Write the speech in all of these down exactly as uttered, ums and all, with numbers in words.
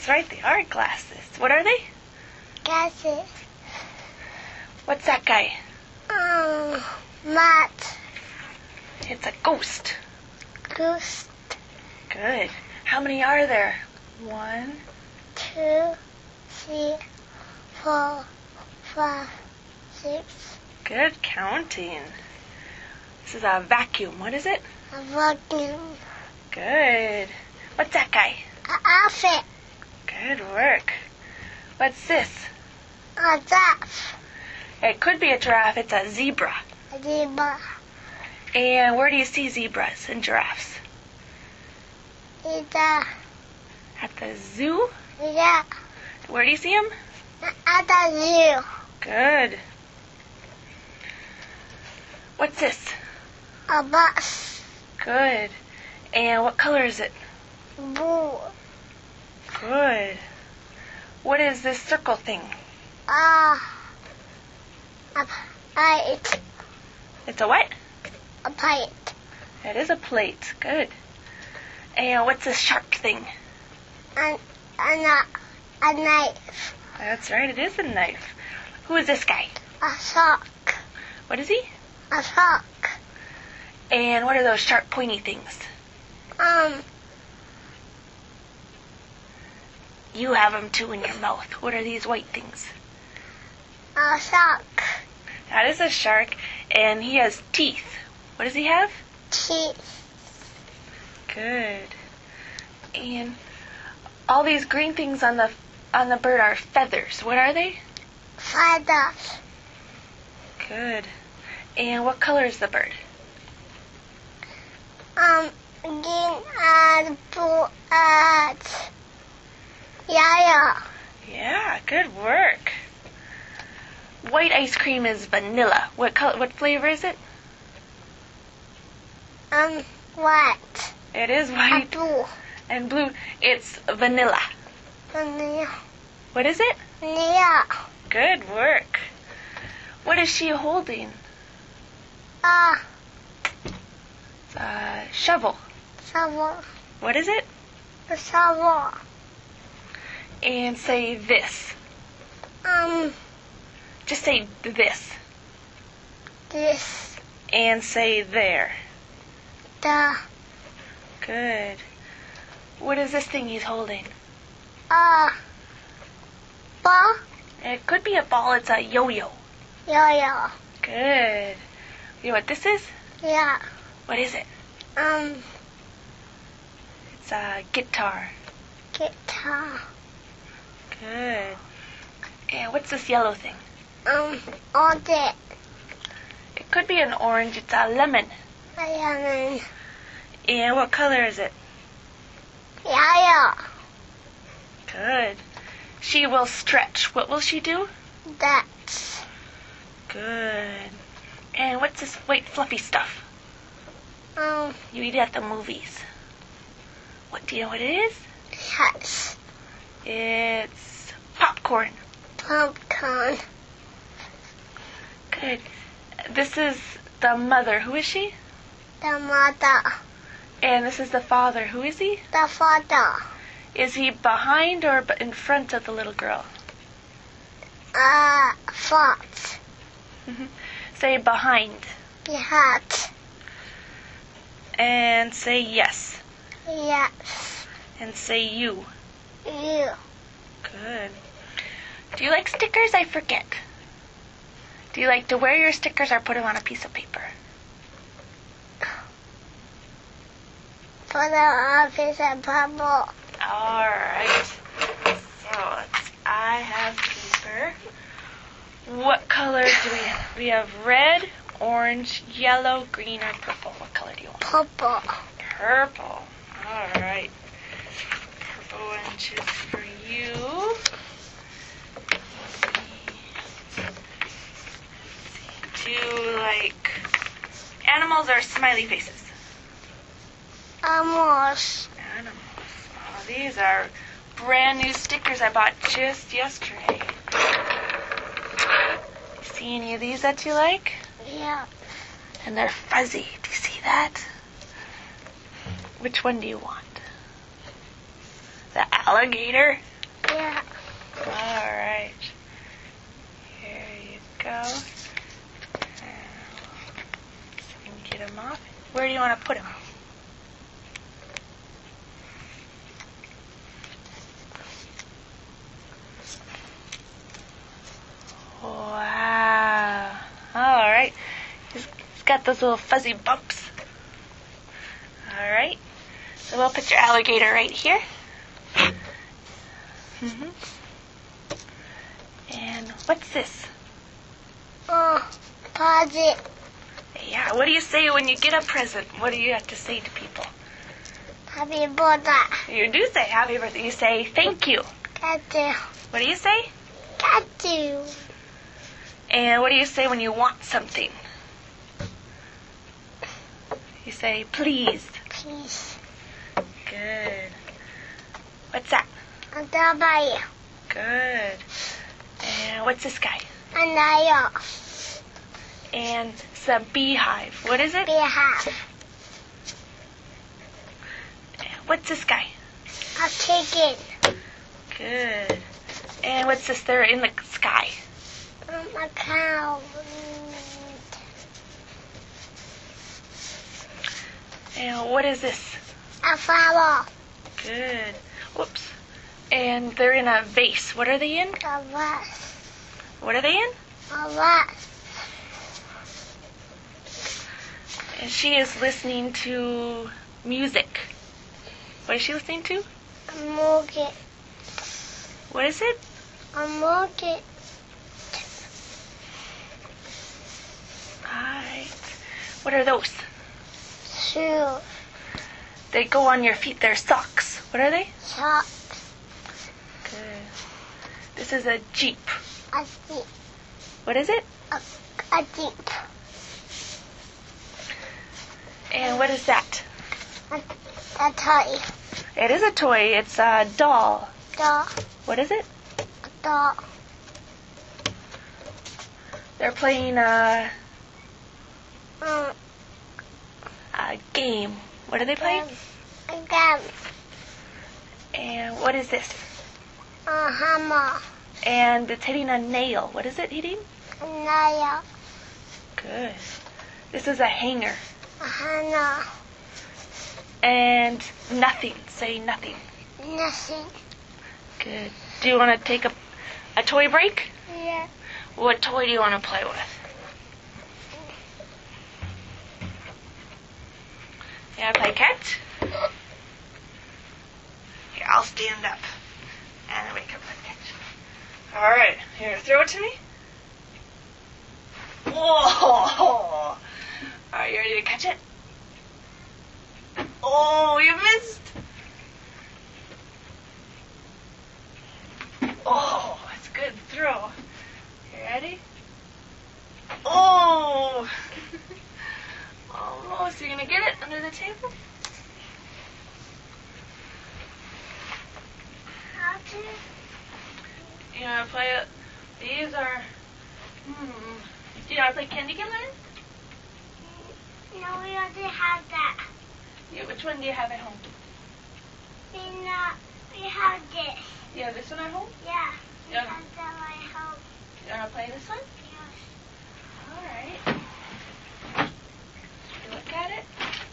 That's right, they are glasses. What are they? Glasses. What's that guy? Um, Matt. It's a ghost. Goose. Good. How many are there? One. Two, three, four, five, six. Good counting. This is a vacuum. What is it? A vacuum. Good. What's that guy? An outfit. Good work. What's this? A giraffe. It could be a giraffe. It's a zebra. A zebra. And where do you see zebras and giraffes? It's a, At the zoo? yeah, Where do you see them? at the zoo. Good. What's this? A bus. Good. And what color is it? Blue. Good. What is this circle thing? Ah. A plate. It's a what? A plate. It is a plate. Good. And what's this sharp thing? And, and a, a knife. That's right, it is a knife. Who is this guy? A sock. What is he? A sock. And what are those sharp pointy things? Um, You have them too in your mouth. What are these white things? a sock. That is a shark, and he has teeth. What does he have? Teeth. Good. And all these green things on the on the bird are feathers. What are they? Feathers. Good. And what color is the bird? Um, green and blue and yellow. Yeah, good work. White ice cream is vanilla. What color? What flavor is it? Um, what? It is A white blue. and blue. It's vanilla. Vanilla. What is it? Vanilla. Good work. What is she holding? Ah, It's a shovel. shovel. What is it? A shovel. And say this. Um, Just say this. this. And say there. The, Good. What is this thing he's holding? uh, ball. It could be a ball. It's a yo-yo. Yo-yo. Good. You know what this is? Yeah. What is it? Um, It's a guitar. guitar. Good. And what's this yellow thing? Um, all that. It could be an orange. It's a lemon. A lemon. And what color is it? Yellow. Good. She will stretch. What will she do? That's. Good. And what's this white fluffy stuff? Um, You eat it at the movies. What do you know what it is? yes. It's popcorn. Pumpkin. Good. This is the mother. Who is she? The mother. And this is the father. Who is he? The father. Is he behind or b- in front of the little girl? Uh, fox. Say behind. The hat. And say yes. Yes. And say you. You. Good. Do you like stickers? I forget. Do you like to wear your stickers or put them on a piece of paper? Put it on a piece of paper. All right. So let's, I have paper. What colors do we have? We have red, orange, yellow, green, or purple. What color do you want? Purple. Purple. All right. Purple orange is for you. Do you like animals or smiley faces? Almost. Animals. Oh, these are brand new stickers I bought just yesterday. See any of these that you like? Yeah. And they're fuzzy. Do you see that? Which one do you want? The alligator? Yeah. All right. Here you go. Get them off. Where do you want to put them? Wow. All right. He's got those little fuzzy bumps. All right. So we'll put your alligator right here. Mm-hmm. And what's this? Oh, pause it. Yeah, what do you say when you get a present? What do you have to say to people? Happy birthday. You do say happy birthday. You say thank you. Got you. What do you say? Got you. And what do you say when you want something? You say please. Please. Good. What's that? I'm done by you. Good. And what's this guy? Anaya. And it's a beehive. What is it? Beehive. What's this guy? A chicken. Good. And what's this there in the sky? Um, a cow. And what is this? A flower. Good. Whoops. And they're in a vase. What are they in? A vase. What are they in? A vase. And she is listening to music. What is she listening to? A mortgage. What is it? A mortgage. Alright. What are those? Shoe. They go on your feet. They're socks. What are they? Socks. Good. This is a Jeep. A jeep. What is it? A, a jeep. And what is that? A, a toy. It is a toy. It's a doll. Doll. What is it? A doll. They're playing a, Um, a game. What are they playing? a gun. And what is this? A hammer. And it's hitting a nail. What is it hitting? A nail. Good. This is a hanger. A hammer. And nothing. Say nothing. Nothing. Good. Do you want to take a, a toy break? Yeah. What toy do you want to play with? You want to play catch? Here, I'll stand up. And we can play catch. All right. Here, throw it to me. Whoa! All right, you ready to catch it? Oh, you missed. Oh, that's a good throw. You ready? Oh! Almost. You're going to get it under the table? How to? You want to play it? These are... Hmm. Do you want to play Candy Killer? No, we already have that. Yeah, which one do you have at home? We know, we have this. You have this one at home? Yeah. We Yeah. have that at home. You want to play this one? Yes. All right. Look at it.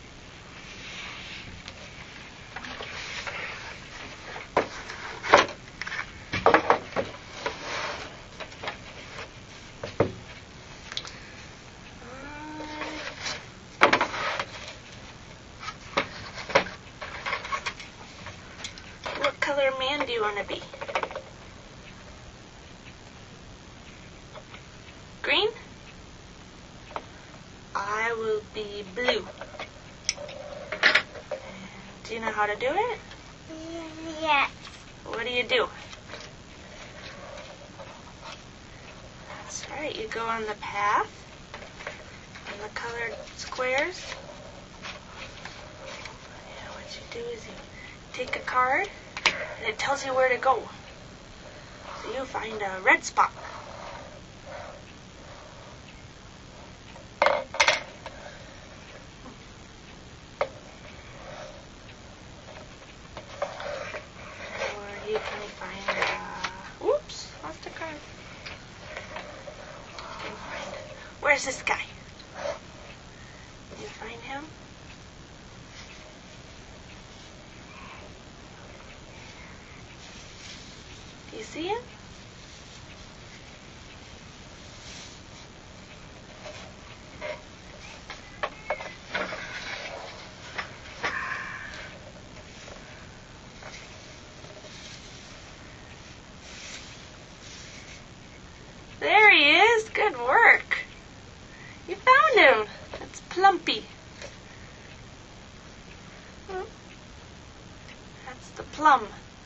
What color man do you want to be? Green? I will be blue. Do you know how to do it? Yes. What do you do? That's right, you go on the path and the colored squares. Yeah, what you do is you take a card and it tells you where to go. So you find a red spot. Or you can find a Where's this guy? Can you find him? Do you see him? There he is. Good work. You found him. That's Plumpy. That's the plum.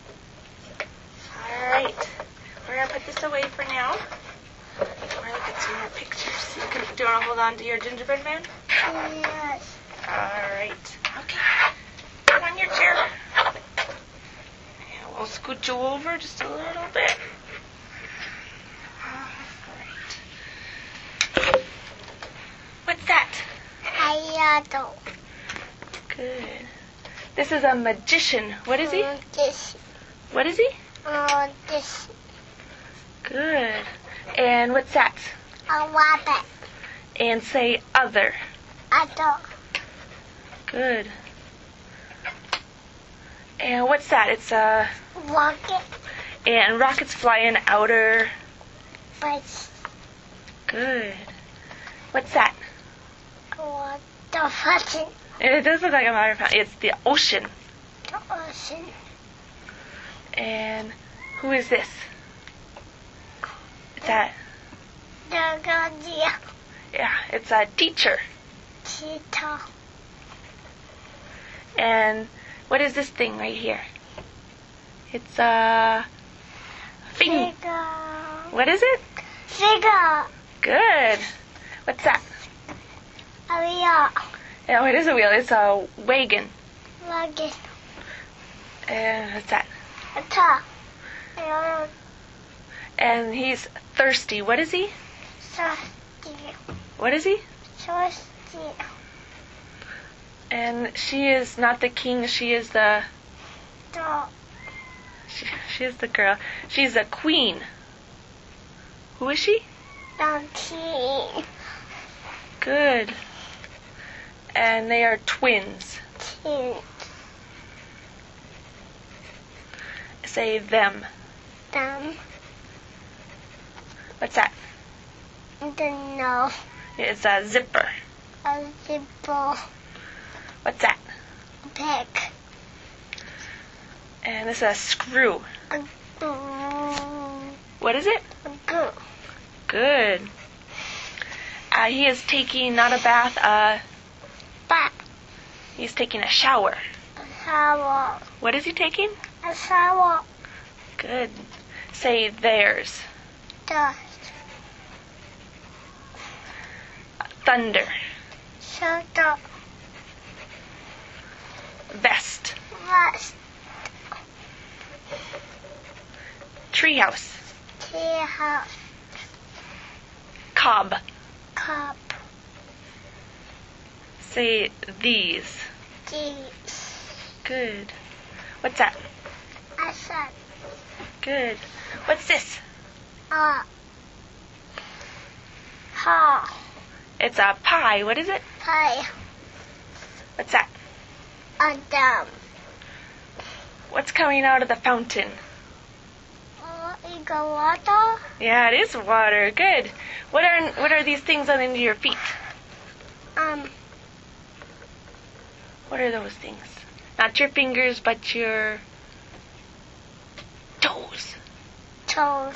All right. We're going to put this away for now. We're look at some more pictures. You can, do you want to hold on to your gingerbread man? Yes. All right. Okay. Put on your chair. And we'll scoot you over just a little bit. What's that? Hayato. Good. This is a magician. What is he? Uh, this. What is he? Uh, this. Good. And what's that? A rabbit. And say other. A dog. Good. And what's that? It's a... Rocket. And rockets fly in outer... Birds. Good. What's that? What the ocean. It does look like a water fountain. It's the ocean. The ocean. And who is this? It's a... The guardian. Yeah, it's a teacher. Cheetah. And what is this thing right here? It's a... Fing... Figure. What is it? Figure. Good. What's that? A wheel. Oh, it is a wheel. It's a wagon. Wagon. And what's that? A car. A And he's thirsty. What is he? thirsty. What is he? Thirsty. And she is not the king. She is the... Dog. She, she is the girl. She's a queen. Who is she? Donkey. Good. And they are twins. Two. Say them. Them. What's that? The nose. It's a zipper. A zipper. What's that? A pig. And this is a screw. A goo. What is it? A goo. Good. Uh, he is taking not a bath, uh, Bat. he's taking a shower. A shower. What is he taking? A shower. Good. Say theirs. Dust. Thunder. Shut up. Vest. Vest. Treehouse. Tea house. Cob. Cup. Say these. Jeez. Good. What's that? I said. Good. What's this? Uh. Ha. It's a pie. What is it? Pie. What's that? A dam. What's coming out of the fountain? Uh, you got water? Yeah, it is water. Good. What are what are these things on the end of your feet? Um. What are those things? Not your fingers, but your toes. Toes.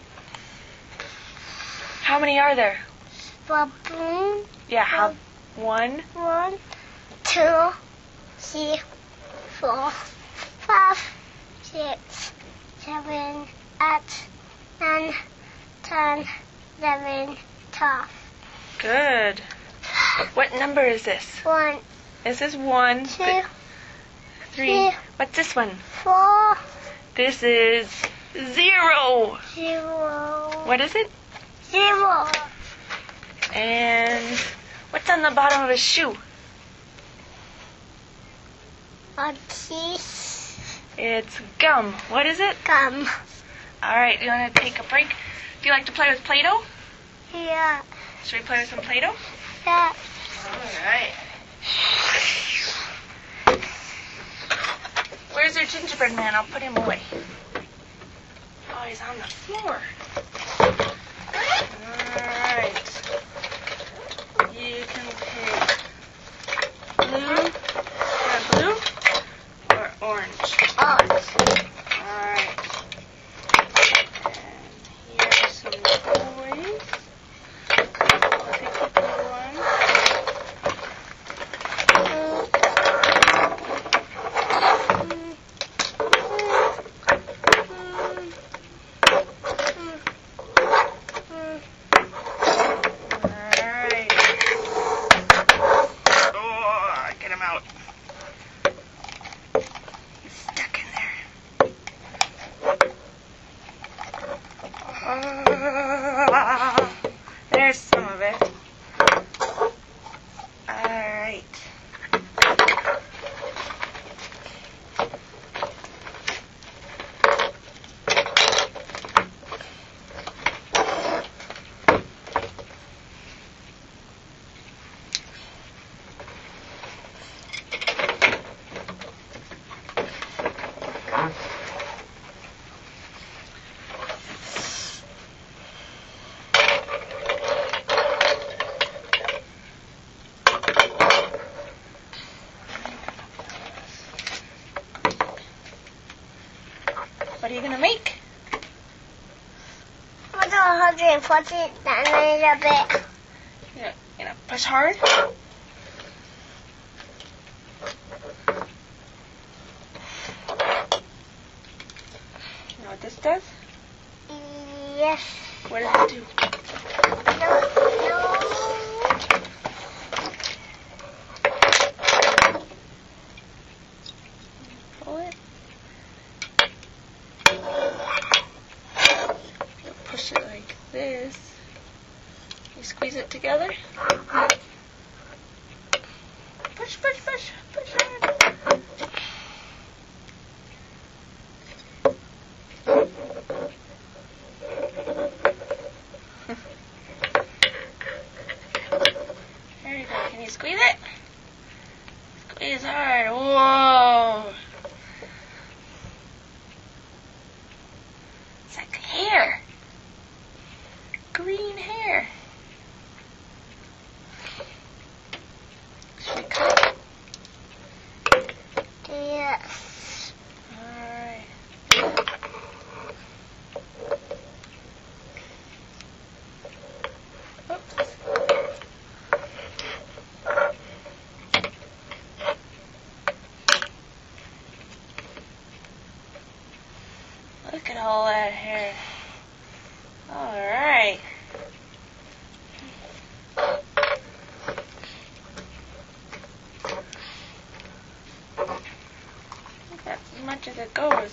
How many are there? Baboon. Yeah, how? One. One, two, three, four, five, six, seven, eight, nine, ten, eleven, twelve. Good. What number is this? One, This is one. two, th- three. three. What's this one? four, This is zero. zero, What is it? zero. And what's on the bottom of his shoe? A cheese It's gum. What is it? gum. All right, you want to take a break? Do you like to play with Play-Doh? Yeah. Should we play with some Play-Doh? Yeah. Alright. Where's your gingerbread man? I'll put him away. Oh, he's on the floor. Alright. You can pick blue, or blue, or orange. Orange. Alright. And here's some toys. I'll pick the blue one. Alright. Oh, get him out. He's stuck in there. Ah, there's some of it. Alright. What are you going to make? I'm gonna hold it, push it down a little bit. Yeah, you know, push hard. You know what this does? Yes. What does it do? No, no. Pull it. You push it like this. You squeeze it together. Push, push, push, push hard. There you go. Can you squeeze it? Squeeze hard. Whoa. It's like hair. Green hair. Should we cut? Yes. Alright. Oops. Look at all that hair. Alright. That's as much as it goes.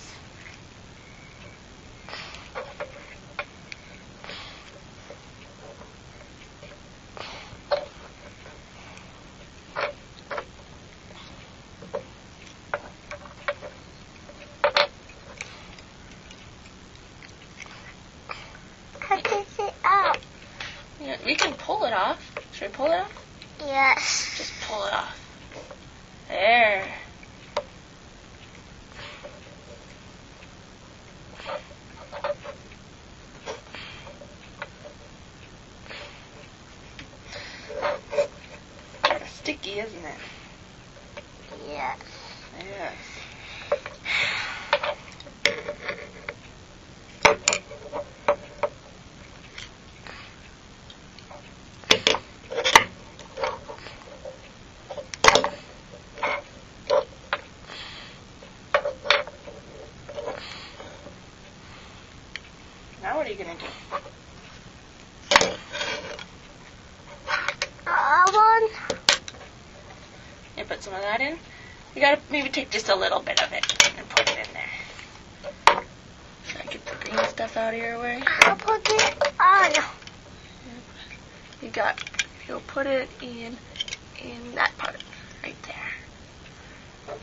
Cut it out. Yeah, we can pull it off. Should we pull it off? Yes. Just pull it off. There. Kind of sticky, isn't it? Yes. Yes. Now what are you going to do? Uh, one. You put some of that in? You got to maybe take just a little bit of it and put it in there. Should I get the green stuff out of your way? I'll put it on. You got, you'll put it in, in that part, right there.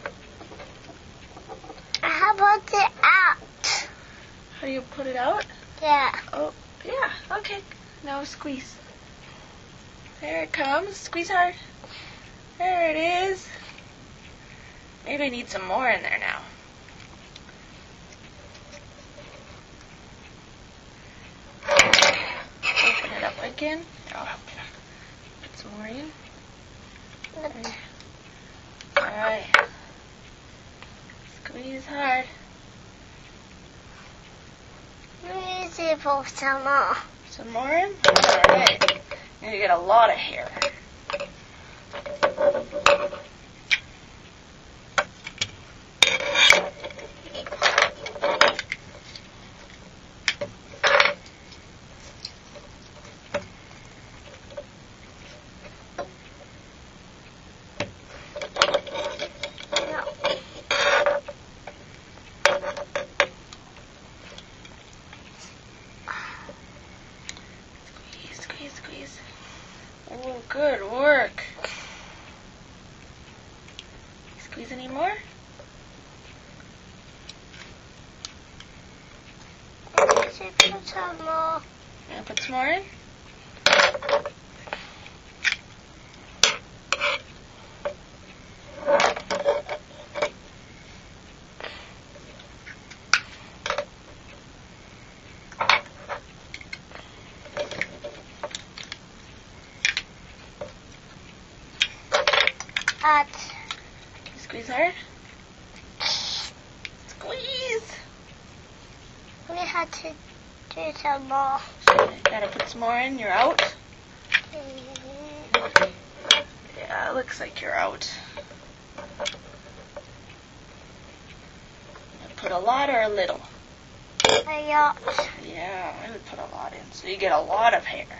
I'll put it out. How do you put it out? Yeah. Oh, yeah, okay. Now squeeze. There it comes. Squeeze hard. There it is. Maybe I need some more in there now. Open it up again. I'll help you. Put some more in. Alright. Squeeze hard. Let me for some more. Some more in? Alright. You're going to get a lot of hair. Squeeze, squeeze. Oh, good work. Squeeze any more? Let me put some more. And put some more in? Hot. Squeeze hard. Squeeze. We have to do some more. Gotta put some more in. You're out. Yeah, it looks like you're out. Put a lot or a little? A lot. Yeah, I would put a lot in, so you get a lot of hair.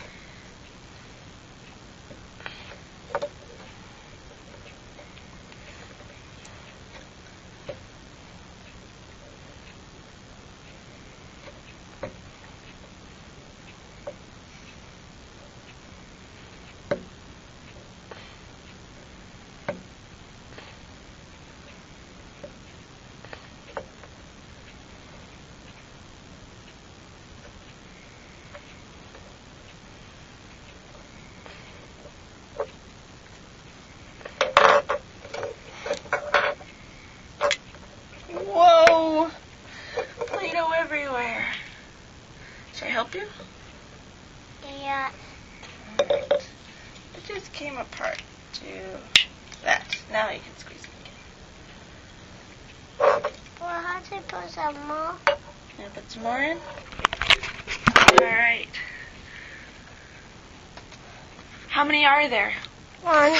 Whoa! Play-Doh everywhere. Should I help you? Yeah. Alright. It just came apart to that. Now you can squeeze it again. We'll have to put some more. Gonna put some more in? Alright. How many are there? One,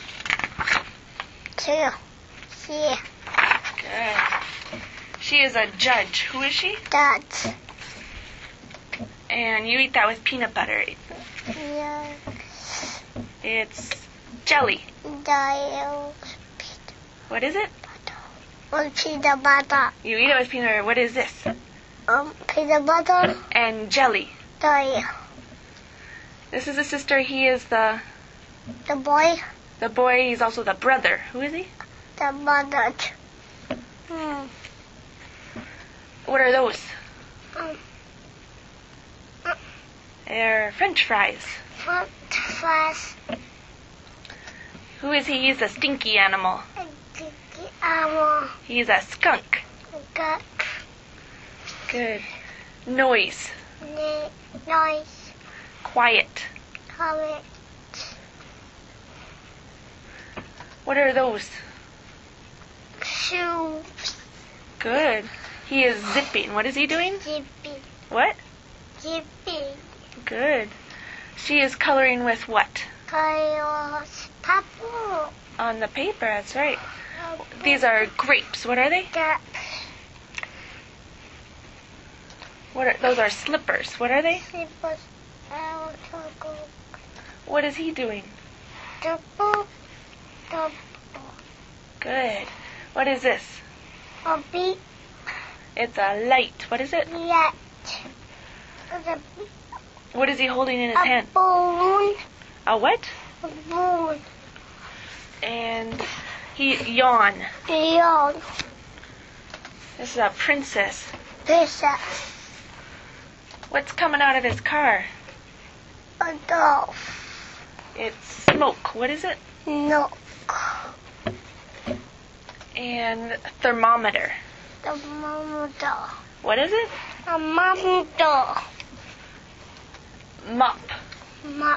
two, three. Good. She is a judge. Who is she? That. And you eat that with peanut butter. Yes. It's jelly. Dial. What is it? One peanut butter. You eat it with peanut butter. What is this? Um, peanut butter. And jelly. Dial. This is the sister. He is the The boy. the boy. He's also the brother. Who is he? The mother. Hmm. What are those? Um, They're French fries. what fast? Who is he? He's a stinky animal. Animal. He's a skunk. Got Good. Noise. noise. Quiet. Comment. What are those? Shoes. Good. He is zipping. What is he doing? Zippy. What? Zippy. Good. She is coloring with what? Chaos. Purple. On the paper, that's right. These are grapes. What are they? That. What are those are slippers. What are they? Slippers. Out. What is he doing? Double. Double. Good. What is this? A big It's a light. What is it? light. A, What is he holding in his a hand? balloon. A what? A balloon. And he yawn. Beyond. This is a princess. Pizza. What's coming out of his car? A dog. It's smoke. What is it? No. And thermometer. Thermometer. What is it? Thermometer. Mop. Mop.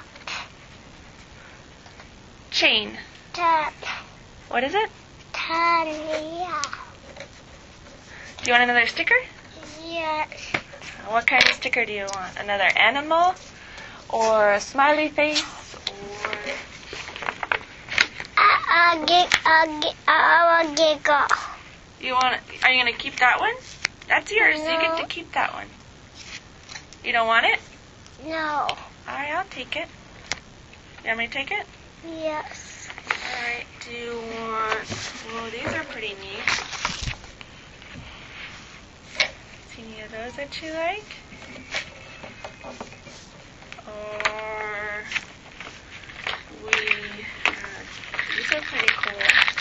Chain. Tap. What is it? Tanya. Do you want another sticker? Yes. What kind of sticker do you want? Another animal? Or a smiley face? Or... I, I get, I get, I will get You want? Are you going to keep that one? That's yours. No. You get to keep that one. You don't want it? No. All right, I'll take it. You want me to take it? Yes. All right. Do you want? Well, these are pretty neat. See any of those that you like? Or we? Uh, these are pretty cool.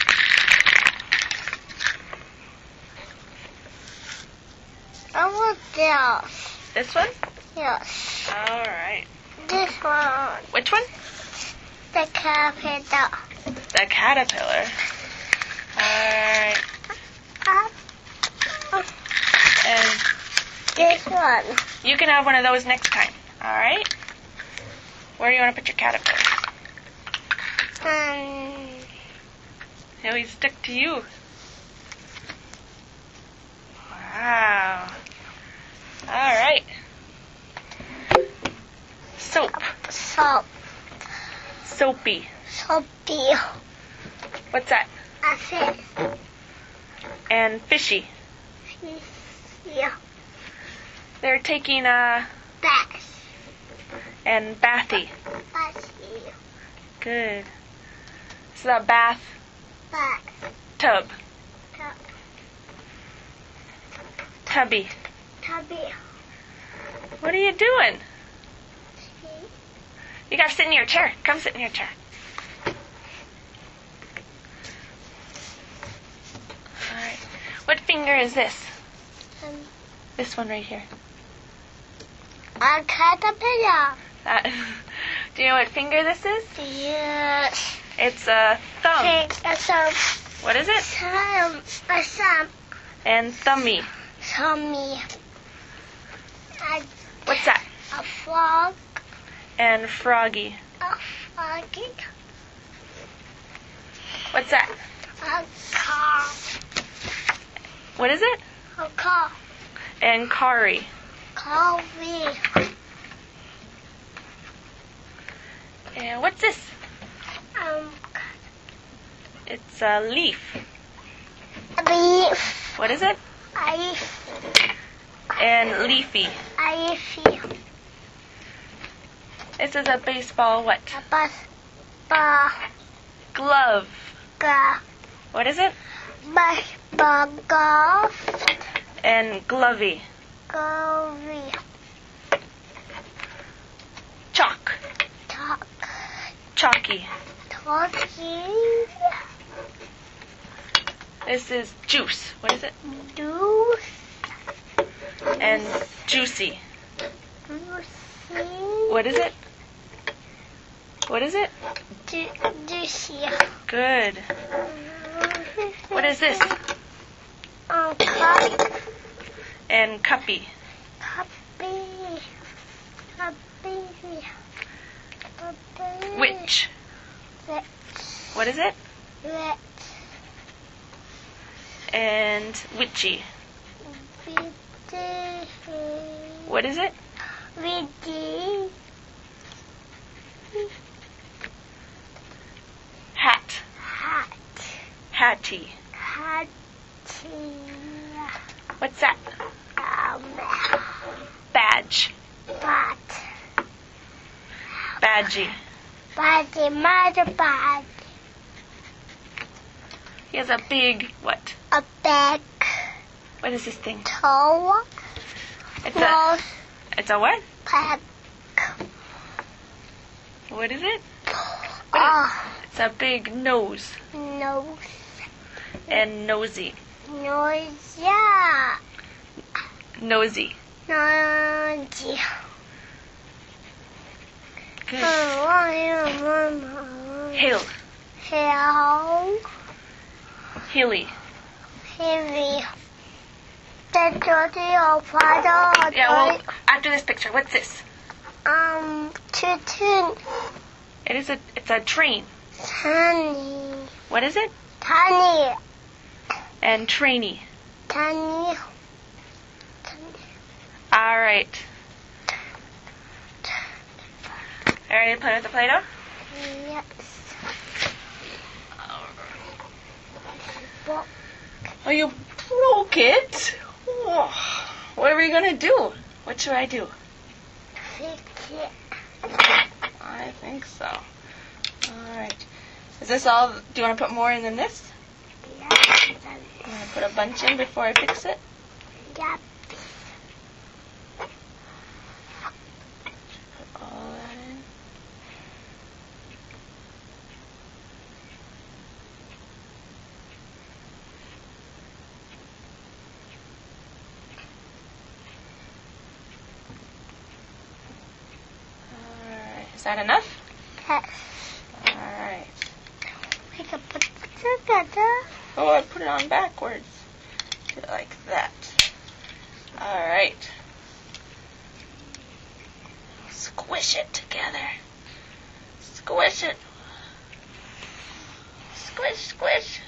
I want this. This one? Yes. All right. This one. Which one? The caterpillar. The caterpillar. All right. Uh, And this one. you can have one of those next time. All right. Where do you want to put your caterpillar? Um, He'll be stuck to you. Wow. All right. Soap. soap. Soapy. Soapy. What's that? A fish. And fishy. Yeah. They're taking a Bass. and bathy. Bassy. Good. This is a bath Bass. tub. Tub. Tubby. Tubby. What are you doing? You gotta sit in your chair. Come sit in your chair. Alright. What finger is this? Um, This one right here. a caterpillar. That. Do you know what finger this is? Yes. It's a thumb. Take a some. What is it? Some. A some. And thummy. Tommy. A, What's that? a frog. And froggy. A froggy. What's that? A car. What is it? A car. And Kari. Coffee. And what's this? Um, It's a leaf. beef. What is it? Ice. And leafy. Icy. This is a baseball what? A bus. Ba. Glove. Ga. What is it? Bus. Ba. Golf. And glovey. Govy. Chalk. Talk. Chalky. Talkie. This is juice. What is it? Do. And juicy. Lucy. What is it? What is it? Do. Lucy. Good. What is this? Um, cup. And cuppy. Puppy. Puppy. Puppy. Witch. Witch. What is it? Witch. And witchy. Witchy. What is it? Witchy. Hat. Hat. Hatty. Hatty. What's that? Um, Badge. bat. Badgy. Batty, mother bat. He has a big what? A bag. What is this thing? Toe. It's a Nose. it's a what? Pack. What is it? Oh, It's a big nose nose. and nosy. Nose. Yeah. Nosy. Nose. Good. Hill. Hill. Hill. Hilly. Hilly. That's what your father. Yeah, well, after this picture, what's this? Um, chicken. It is a, it's a train. Tiny. What is it? Tiny. And trainy. Tiny. All right. Are you ready to play with the Play-Doh? Yes. Oh, you broke it? Oh, what are we going to do? What should I do? Fix it. I think so. All right. Is this all? Do you want to put more in than this? Yes. You want to put a bunch in before I fix it? Yep. Put all that in. All right. Is that enough? Yes. All right. We can put it together. Oh, I put it on backwards. Do it like that. All right. Squish it together. Squish it. Squish, squish.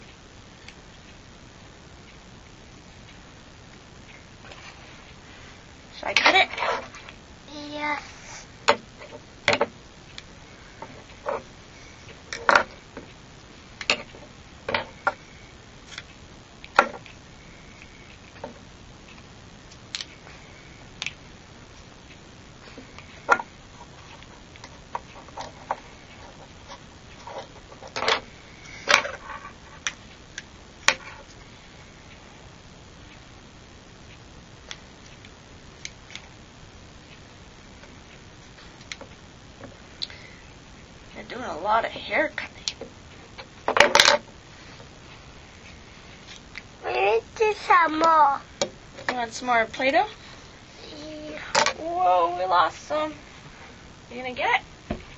Should I cut it? Yes. You're doing a lot of hair cutting. We need to some more. You want some more Play-Doh? Yeah. Whoa, we lost some. You gonna get it?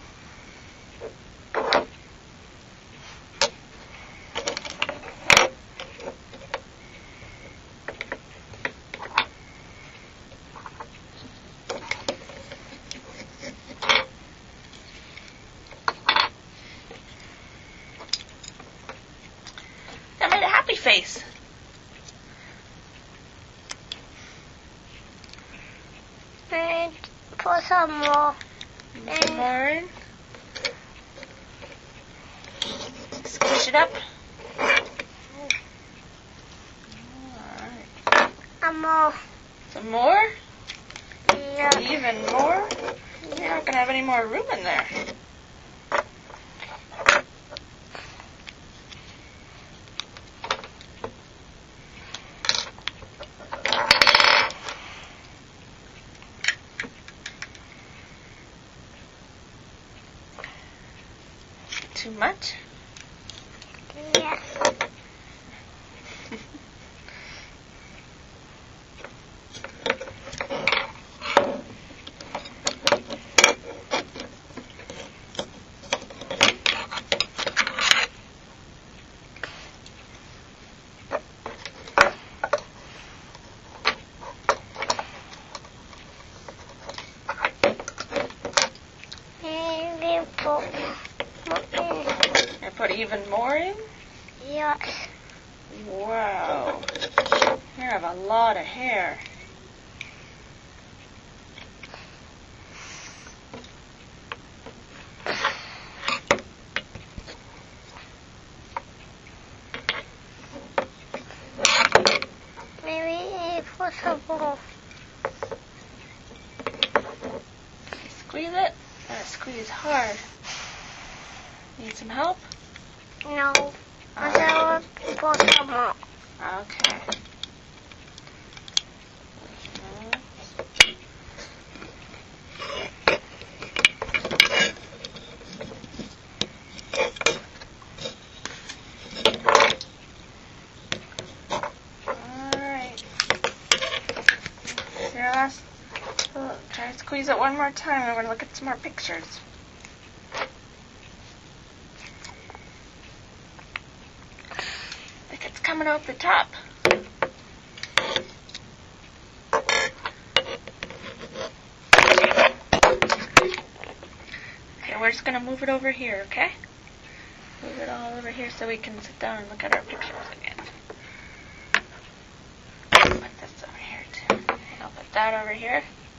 That made a happy face. And put some more. Some more in. Squish it up. Alright. Some more. Some more? Yeah. Even more? You're not gonna have any more room in there. Too much? Yeah. Maybe put more in. I put even more in? Yes. Wow. You have a lot of hair. Maybe put some more. Squeeze it. Gotta squeeze hard. Need some help? No. I will put some more. Okay. Alright. Your last. Try to squeeze squeeze it one more time and we're going to look at some more pictures. I think it's coming out the top. Okay, we're just going to move it over here, okay? Move it all over here so we can sit down and look at our pictures again. Put this over here too. And I'll put that over here.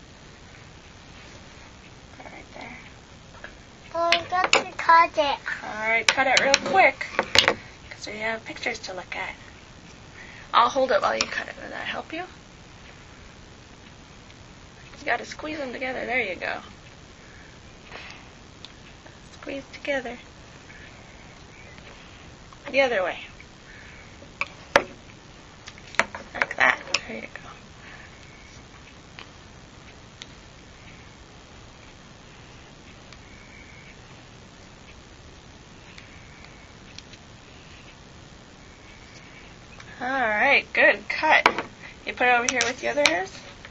Put it right there. Oh, I got to cut it. Alright, cut it real quick. Because we have pictures to look at. I'll hold it while you cut it. Will that help you? You gotta squeeze them together. There you go. Squeeze together. The other way. Like that. There you go. Alright, good. Cut. You put it over here with the other hairs?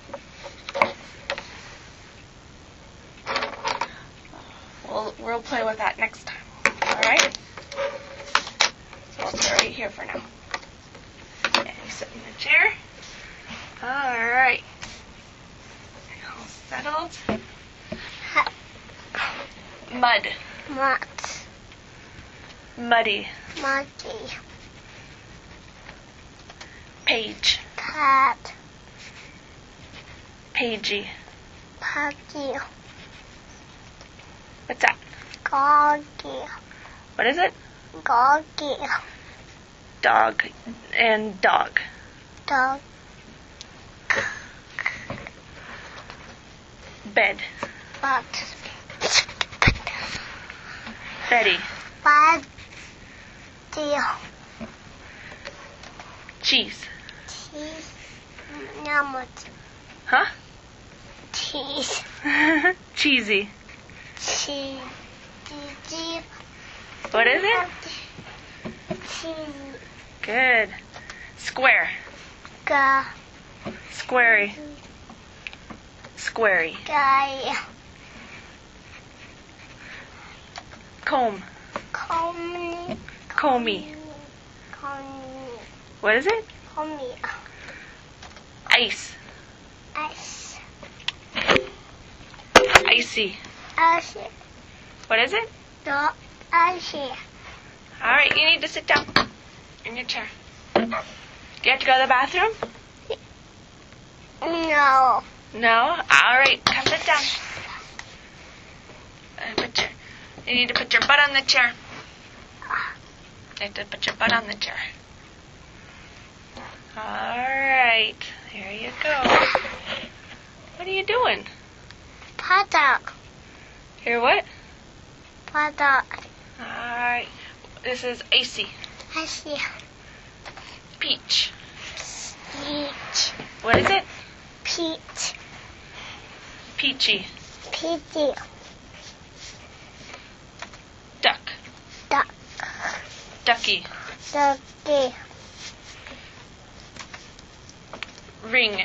We'll, we'll play with that next time. Alright? So I'll put it right here for now. And you sit in the chair. Alright. All settled. Mud. Mud. Muddy. Muddy. Page. Cat. Pagey. Puggy. What's that? Goggy. What is it? Goggy. Dog and dog. Dog. Bed. But. Betty. Bad. Deal. Cheese. Cheese. Nut. Huh? Cheese. Cheesy. Cheese. Cheese. What is it? Cheese. Good. Square. Ga. Squarey. Squarey. Guy. Comb. Comey. Comey. Comey. What is it? Comey. Ice. Ice. Icy. Ice. What is it? Dog. Ice. Alright, you need to sit down in your chair. Do you have to go to the bathroom? No. No? Alright, come sit down. And put your, you need to put your butt on the chair. You have to put your butt on the chair. Alright, here you go. What are you doing? Paddock. Here, what? Paddock. Alright, this is Icy. Ice. Peach. Peach. What is it? Peach. Peachy. Peachy. Duck. Duck. Ducky. Ducky. Ring.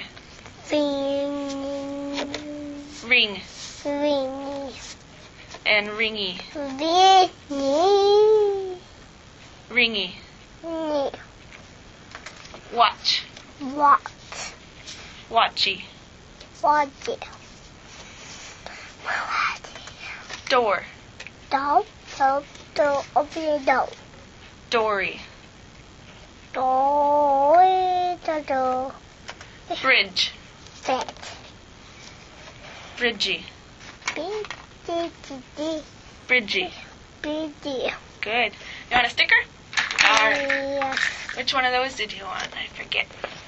Ring. Ring. Ring. And ringy. Ring. Ringy. Ring. Watch. What? Watchy. What? Door. Dog. Dog. Dog. Open your door. Dory. Door. The door. Bridge. Bed. Bridgy. B. D. D. D. Bridgy. B. D. Good. You want a sticker? Or Yes. which one of those did you want? I forget.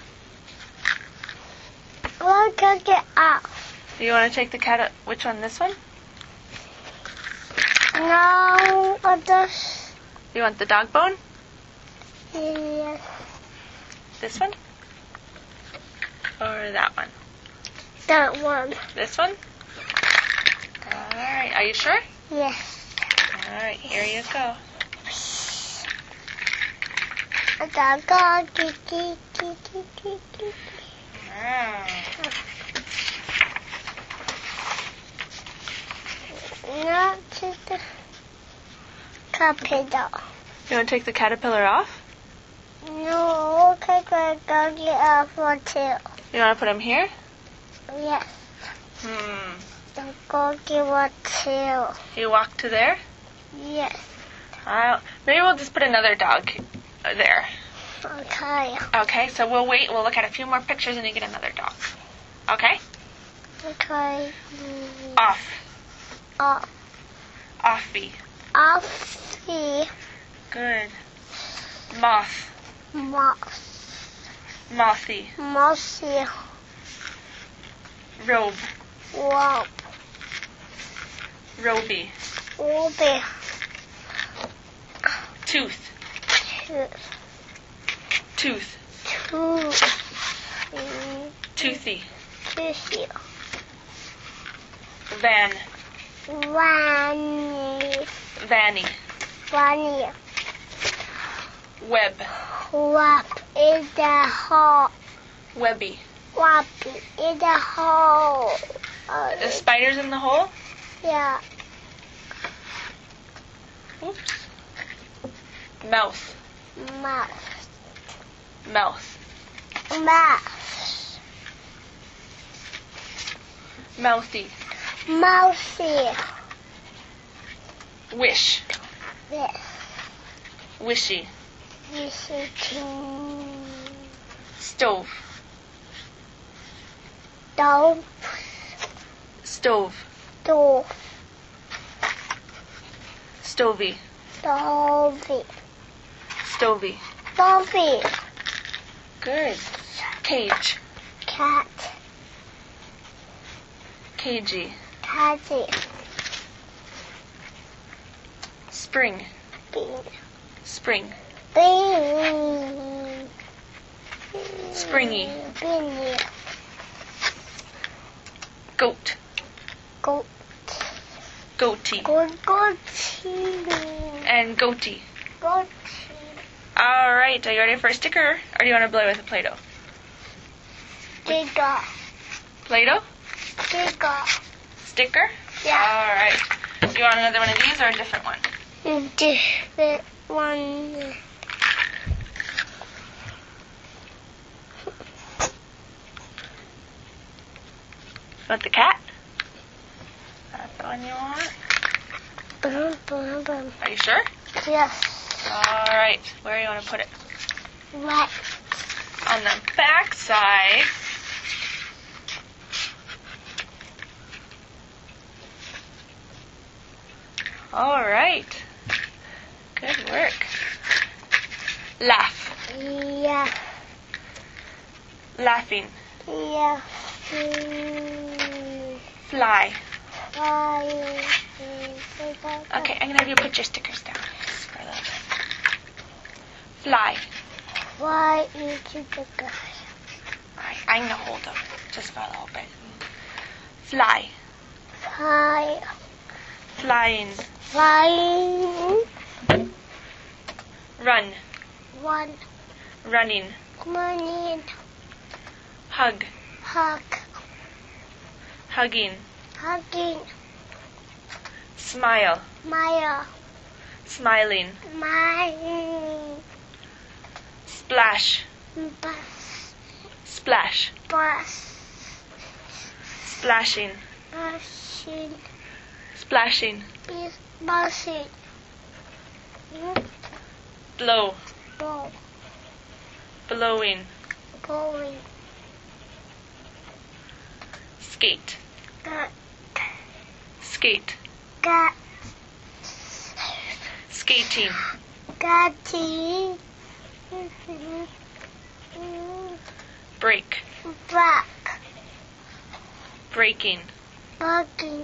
We'll take it off. Do you want to take the cat out? Which one? This one? No, others. You want the dog bone? Yes. This one? Or that one? That one. This one? Alright, are you sure? Yes. Alright, here you go. The dog. Kiki, kiki, kiki. Wow. Not to the caterpillar. You want to take the caterpillar off? No, take the doggy off for two. You want to put him here? Yes, Hmm. the doggy for two. You walk to there? Yes, Uh, maybe we'll just put another dog uh, there. okay. Okay, so we'll wait. We'll look at a few more pictures and you get another dog. Okay? Okay. Off. Off. Offie. Off the Good. Moth. mouse. Mothy. Mousy. Robe. Rob. Roby. Ruby. Tooth. Tooth. Tooth. Tooth. Toothy. Toothy. Van. Vanny. Vanny. Vanny. Web. Wap in the hole. Webby. Wap in the hole. Uh, The spiders in the hole? yeah. Oops. Mouth. Mouse. Mouth. Mouse. Mouthy. Mousy. Wish. This. Wishy. This is king. Stove. Dove. Stove. Dove. Stovey. Dovey. Stovey. Dovey. Good. Cage. Cat. Cagey. Catty. Spring. Bean. Spring. Bean. Springy. Beanie. Goat. Goat. Goatee. Goat. Goatee. And goatee. Goatee. Alright, are you ready for a sticker? Or do you want to play with a Play-Doh? Digger. Play-Doh? Digger. Sticker? Yeah. Alright. You want another one of these or a different one? Different one. Want the cat? That's the one you want? Boom, boom, boom. Are you sure? Yes. Alright. Where do you want to put it? Right. On the back side. Alright. Good work. Laugh. Yeah. Laughing. Yeah. Mm. Fly. Fly. Okay, I'm going to have you put your stickers down. Just for a little bit. Fly. Fly into the sky. Alright, I'm going to hold them just for a little bit. Fly. Fly. Flying. Flying. Run. One. Running. Morning. Hug. Hug. Hugging. Hugging. Smile. Maya. Smiling. My. Splash. Bus. Splash. Bus. Splashing. Bussing. Splashing. Bus. Bussing. Blow. Ball. Blowing. Going. Skate. Got. Skate. Got. Skating. Gotty. Break. Back. Breaking. Bugging.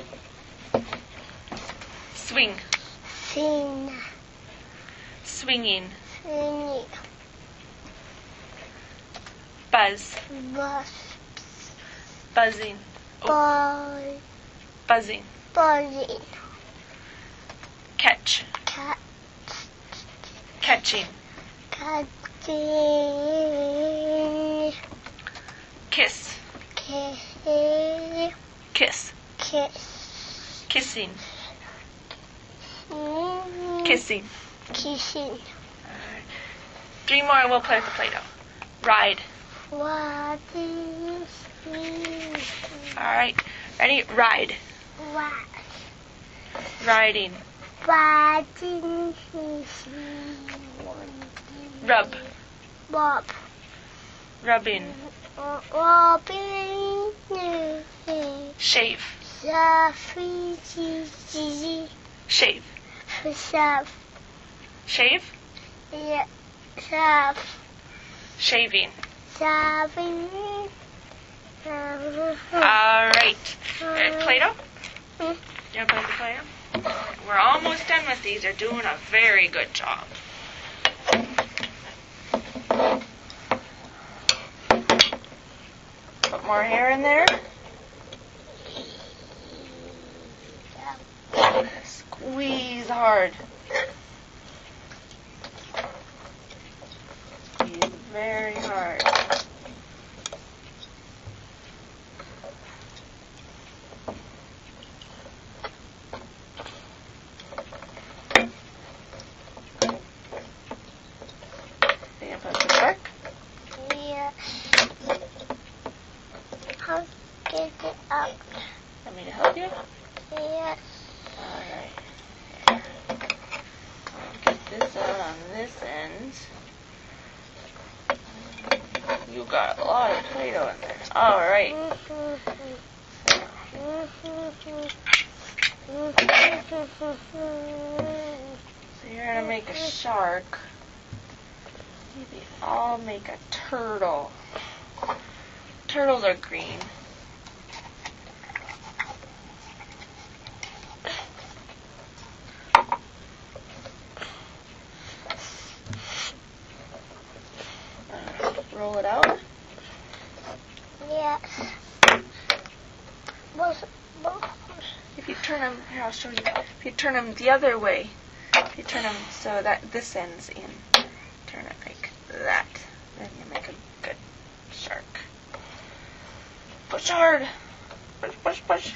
Swing. Sing. Swinging. Singing. Buzz. Bus. Buzzing. Oh, Boy. buzzing. Buzzing. Catch. Cat. Catching. Catching. Kiss. Kiss. Kiss. Kiss. Kissing. Mm-hmm. Kissing. Kissing. Alright. Three more and we'll play with the Play-Doh. Ride. What is me? Alright. Ready? Ride. What? Riding. Riding. Rub. Bob. Rubbing. Rubbing. Shave. Shave. Shave. Shave? Yeah. Shave. Shaving. Shaving. Alright. Alright, Play-Doh? Hmm? You want to play with the Play-Doh? We're almost done with these. They're doing a very good job. Put more hair in there. Squeeze hard. Squeeze very hard. Are you going to put the shark? Yeah. How get it out? Want me to help you? Yes. Alright. I'll get this out on this end. You got a lot of Play-Doh in there. Alright. So you're going to make a shark. Maybe I'll make a turtle. Turtles are green. Uh, roll it out. Yes. If you turn them, here I'll show you. If you turn them the other way, if you turn them so that this ends in, turn it like that, then you make a good shark. Push hard. Push, push, push.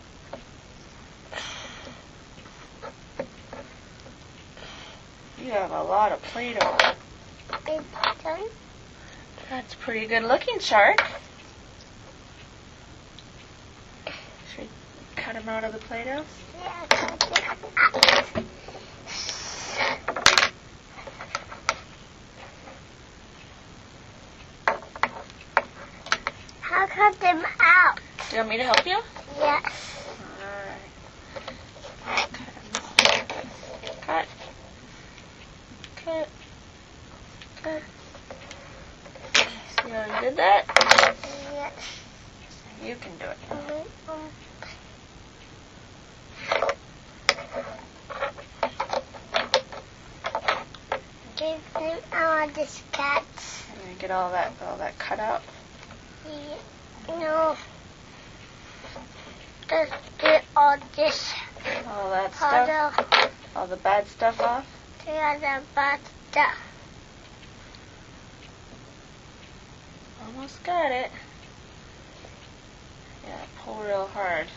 You have a lot of Play-Doh. It's done. That's a pretty good looking shark. Should we cut him out of the Play-Doh? Yeah, cut it out. How cut them out? Do you want me to help you? Yes. Alright. Cut. Cut. Cut. See how I did that? Yes. You can do it. Mm-hmm. Give them all these cats. And then get all that all that cut out. Yeah. No. Just get all this. All that stuff. All All the bad stuff off. the other bad stuff. Almost got it. Yeah, pull real hard.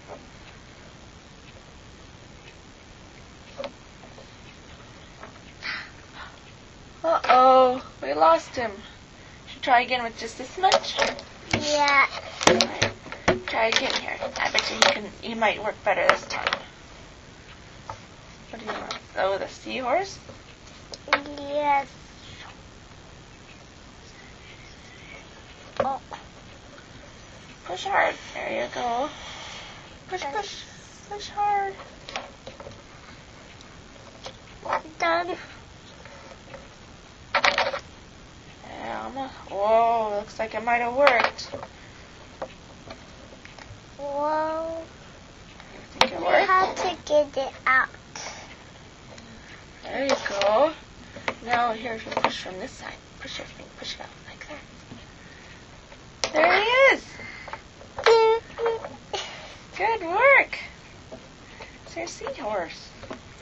Uh-oh, we lost him. Should try again with just this much? Yeah. Alright, try again here. I bet you he can. He might work better this time. What do you want? Oh, the seahorse? Yes. Oh. Push hard. There you go. Push, push, push hard. Done. Yeah, almost. Whoa, looks like it might have worked. Whoa. You think it We worked? have to get it out. There you go. Now here, if you push from this side, push your thing, push it out like that. There he is. Good work. It's your seahorse.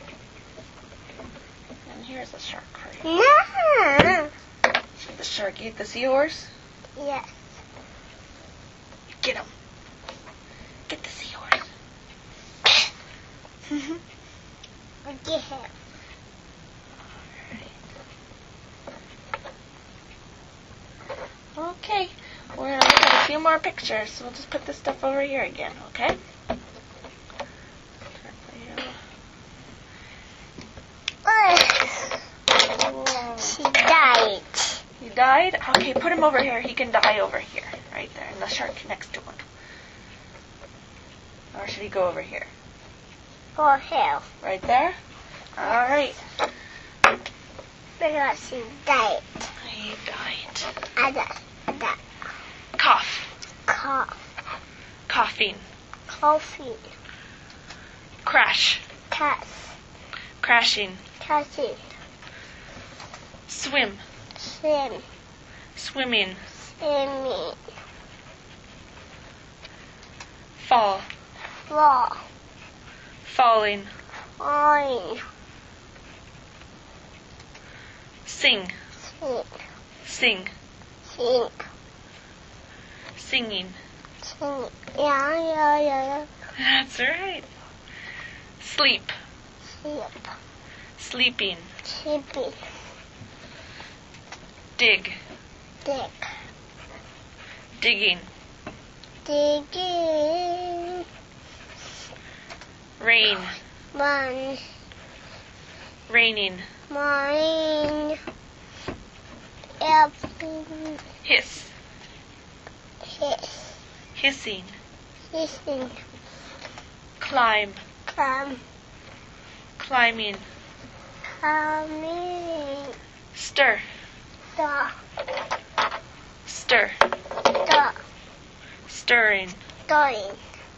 And here's a shark for you. No. Should the shark eat the seahorse? Yes. Get him. Get the seahorse. Okay. Okay, we're going to look at a few more pictures. So we'll just put this stuff over here again, okay? She died. He died? Okay, put him over here. He can die over here, right there, and the shark next to him. Or should he go over here? Go here. Right there? All right. Because she died. He died. I died. That Cough. cough. Coughing. Coffee. Crash. Cat. Crashing. Catching. Swim. Swim. Swimming. Swimming. Fall. Fall. Falling. Falling. Sing. Sing. Sing. Sing. Singing. Sing. Yeah, yeah, yeah. That's right. Sleep. Sleep. Sleeping. Sleeping. Dig. Dig. Digging. Digging. Rain. Run. Raining. Mine. Airplane. Hiss. Hiss. Hissing. Hissing. Climb. Come. Climbing. Coming. Stir. The. Stir. The. Stirring. Going.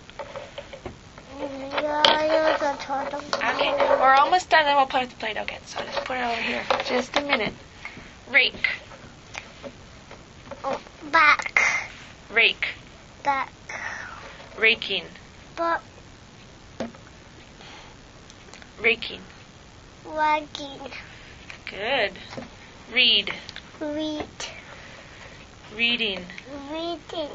Okay, we're almost done, then we'll put the Play-Doh again. So let's put it over here for just a minute. Rake. Oh, back. Rake. Back. Raking. Back. Raking. Wagging. Good. Read. Read. Reading. Reading.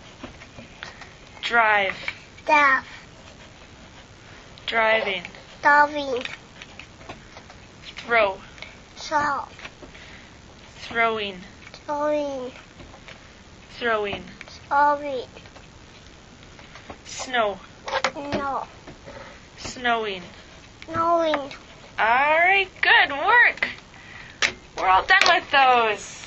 Drive. Dive. Driving. Diving. Throw. Throw. Throwing. Throwing. Throwing. Throwing. Snow. No. Snowing. Knowing. All right, good work. We're all done with those.